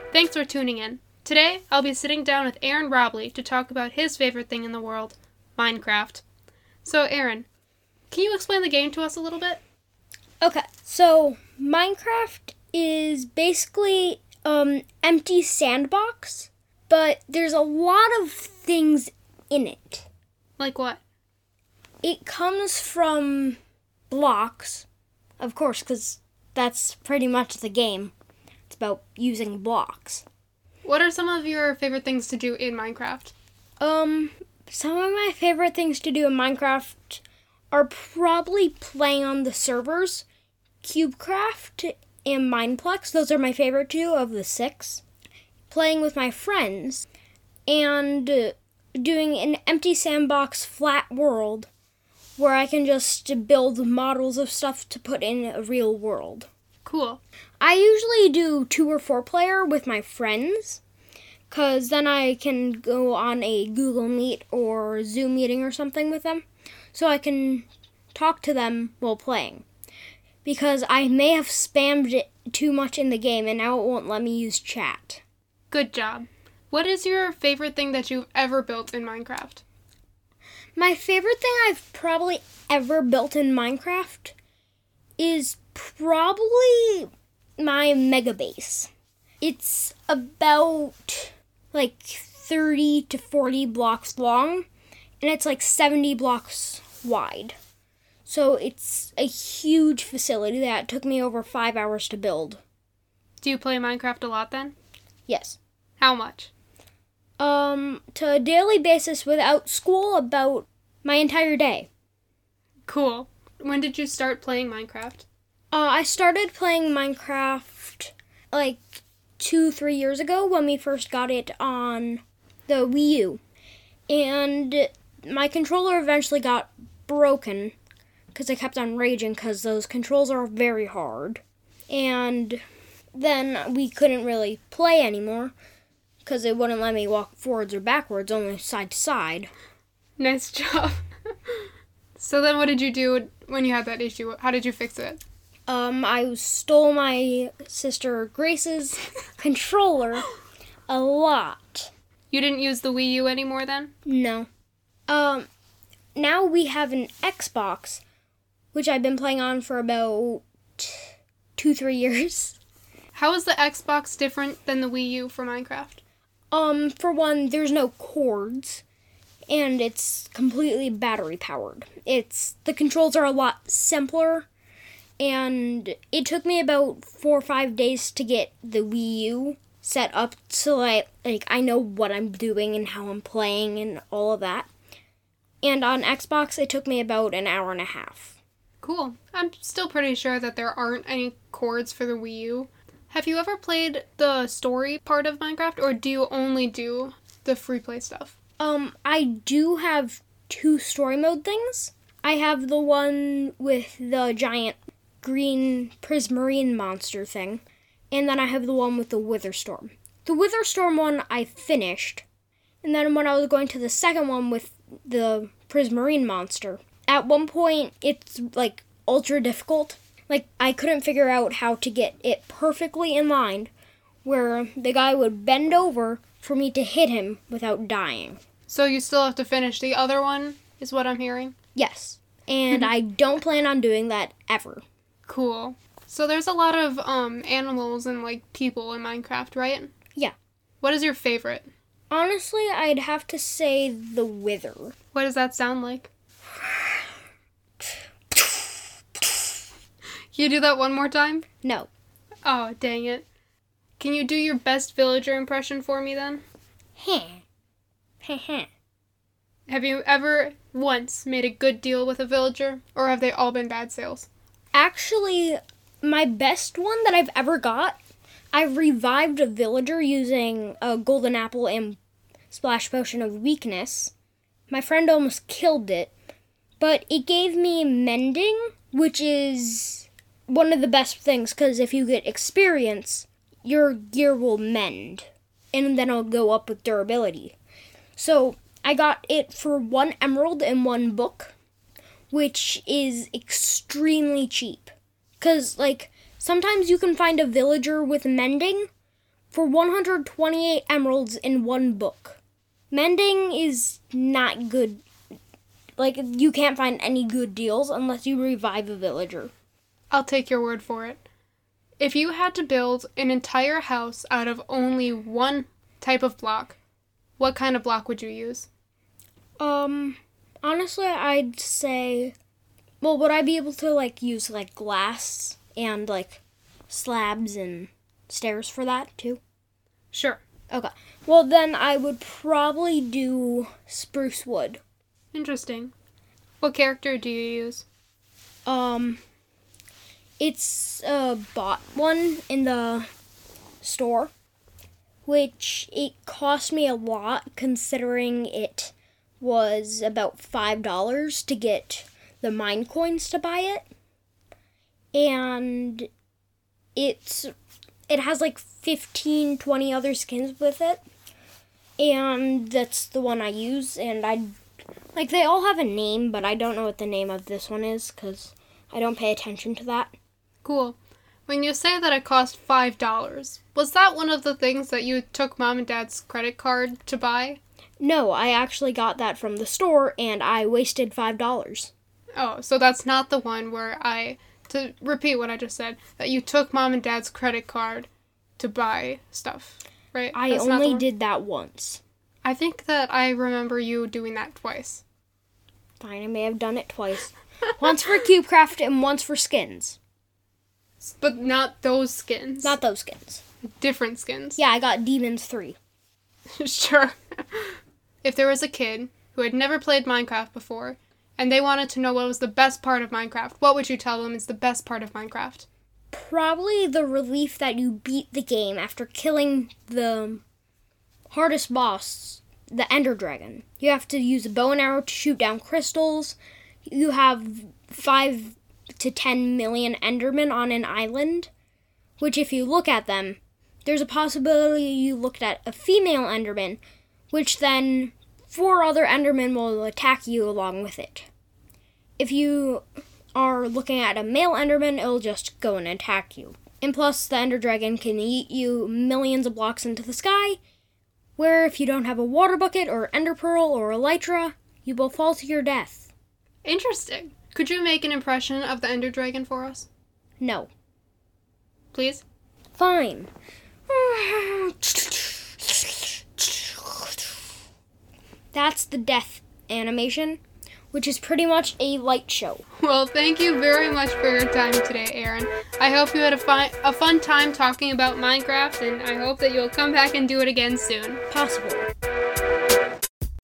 Thanks for tuning in. Today, I'll be sitting down with Aaron Robley to talk about his favorite thing in the world, Minecraft. So, Aaron, can you explain the game to us a little bit? Okay, so Minecraft is basically empty sandbox, but there's a lot of things in it. Like what? It comes from blocks, of course, because that's pretty much the game. It's about using blocks. What are some of your favorite things to do in Minecraft? Some of my favorite things to do in Minecraft are probably playing on the servers, CubeCraft and Mineplex. Those are my favorite two of the 6. Playing with my friends and doing an empty sandbox flat world where I can just build models of stuff to put in a real world. Cool. I usually do 2 or 4 player with my friends, because then I can go on a Google Meet or Zoom meeting or something with them, so I can talk to them while playing. Because I may have spammed it too much in the game, and now it won't let me use chat. Good job. What is your favorite thing that you've ever built in Minecraft? My favorite thing I've probably ever built in Minecraft is probably my mega base. It's about 30 to 40 blocks long, and it's 70 blocks wide. So it's a huge facility that took me over 5 hours to build. Do you play Minecraft a lot then? Yes. How much? To a daily basis without school, about my entire day. Cool. When did you start playing Minecraft? I started playing Minecraft 2-3 years ago when we first got it on the Wii U. And my controller eventually got broken because I kept on raging because those controls are very hard. And then we couldn't really play anymore because it wouldn't let me walk forwards or backwards, only side to side. Nice job. So then what did you do when you had that issue? How did you fix it? I stole my sister Grace's controller a lot. You didn't use the Wii U anymore then? No. Now we have an Xbox, which I've been playing on for about 2-3 years. How is the Xbox different than the Wii U for Minecraft? For one, there's no cords, and it's completely battery powered. The controls are a lot simpler, and it took me about 4 or 5 days to get the Wii U set up so I know what I'm doing and how I'm playing and all of that. And on Xbox, it took me about an hour and a half. Cool. I'm still pretty sure that there aren't any cords for the Wii U. Have you ever played the story part of Minecraft, or do you only do the free play stuff? I do have 2 story mode things. I have the one with the giant green prismarine monster thing, and then I have the one with the Witherstorm. The Witherstorm one I finished, and then when I was going to the second one with the prismarine monster, at one point it's ultra difficult. I couldn't figure out how to get it perfectly in line where the guy would bend over for me to hit him without dying. So you still have to finish the other one, is what I'm hearing? Yes, and I don't plan on doing that ever. Cool. So there's a lot of animals and people in Minecraft, right? Yeah. What is your favorite? Honestly, I'd have to say the Wither. What does that sound like? Can you do that one more time? No. Oh, dang it. Can you do your best villager impression for me then? Heh. Have you ever once made a good deal with a villager, or have they all been bad sales? Actually, my best one that I've ever got, I revived a villager using a golden apple and splash potion of weakness. My friend almost killed it, but it gave me mending, which is one of the best things, because if you get experience, your gear will mend, and then it'll go up with durability. So I got it for 1 emerald and 1 book, which is extremely cheap. Because, sometimes you can find a villager with mending, for 128 emeralds in one book. Mending is not good. Like, you can't find any good deals unless you revive a villager. I'll take your word for it. If you had to build an entire house out of only one type of block, what kind of block would you use? Honestly, I'd say, well, would I be able to, like, use, like, glass and, like, slabs and stairs for that, too? Sure. Okay. Well, then I would probably do spruce wood. Interesting. What character do you use? It's a bought one in the store, which it cost me a lot considering it was about $5 to get the mine coins to buy it. And it has like 15, 20 other skins with it. And that's the one I use. And they all have a name, but I don't know what the name of this one is because I don't pay attention to that. Cool. When you say that it cost $5, was that one of the things that you took Mom and Dad's credit card to buy? No, I actually got that from the store, and I wasted $5. Oh, so that's not the one where to repeat what I just said, that you took Mom and Dad's credit card to buy stuff, right? I only did that once. I think that I remember you doing that twice. Fine, I may have done it twice. Once for CubeCraft and once for skins. But not those skins. Not those skins. Different skins. Yeah, I got Demons 3. Sure. If there was a kid who had never played Minecraft before, and they wanted to know what was the best part of Minecraft, what would you tell them is the best part of Minecraft? Probably the relief that you beat the game after killing the hardest boss, the Ender Dragon. You have to use a bow and arrow to shoot down crystals. You have 5 to 10 million Endermen on an island, which if you look at them, there's a possibility you looked at a female Enderman, which then 4 other Endermen will attack you along with it. If you are looking at a male Enderman, it'll just go and attack you. And plus, the Ender Dragon can eat you millions of blocks into the sky, where if you don't have a water bucket or Ender Pearl or Elytra, you will fall to your death. Interesting. Could you make an impression of the Ender Dragon for us? No. Please? Fine. That's the death animation, which is pretty much a light show. Well, thank you very much for your time today, Aaron. I hope you had a fun time talking about Minecraft, and I hope that you'll come back and do it again soon. Possible.